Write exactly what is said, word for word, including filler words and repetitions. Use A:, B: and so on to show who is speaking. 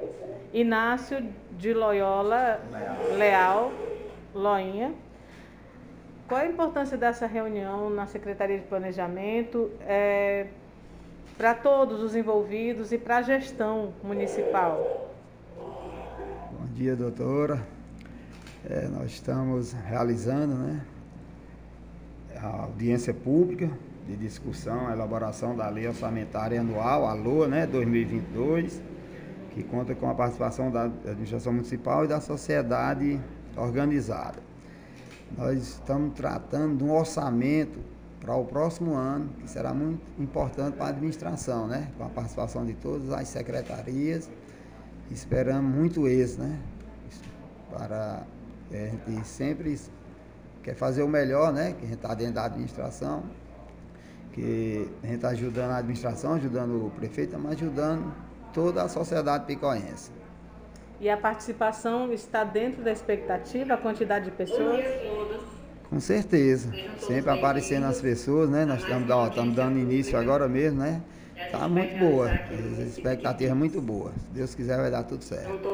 A: Inácio de Loyola Leal, Loinha. Qual a importância dessa reunião na Secretaria de Planejamento é, para todos os envolvidos e para a gestão municipal?
B: Bom dia, doutora. É, nós estamos realizando, né, a audiência pública de discussão, a elaboração da Lei Orçamentária Anual, a LOA, né, dois mil e vinte e dois, que conta com a participação da administração municipal e da sociedade organizada. Nós estamos tratando de um orçamento para o próximo ano, que será muito importante para a administração, né, com a participação de todas as secretarias. Esperamos muito êxito, né, para é, a gente sempre quer fazer o melhor, né? Que a gente está dentro da administração, que a gente está ajudando a administração, ajudando o prefeito, mas ajudando toda a sociedade picoense.
A: E a participação está dentro da expectativa, a quantidade de pessoas?
B: Com certeza, sempre aparecendo as pessoas, né? Nós estamos, ó, estamos dando início agora mesmo, né? Está muito boa, as expectativas muito boas. Se Deus quiser vai dar tudo certo.